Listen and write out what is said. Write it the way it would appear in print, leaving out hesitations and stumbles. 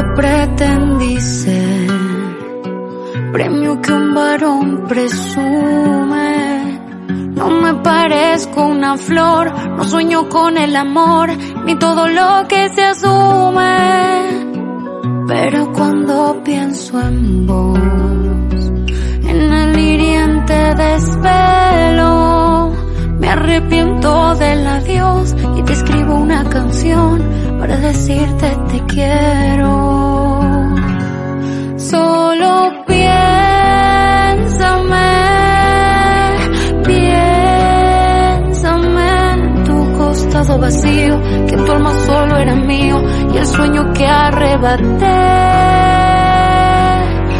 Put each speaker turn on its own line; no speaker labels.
nunca pretendí ser premio que un varón presume. No me parezco una flor, no sueño con el amor, ni todo lo que se asume. Pero cuando pienso en vos, en el hiriente desvelo, me arrepiento del adiós y te escribo una canción para decirte te quiero. Solo piénsame en tu costado vacío, que tu alma solo era mío y el sueño que arrebaté.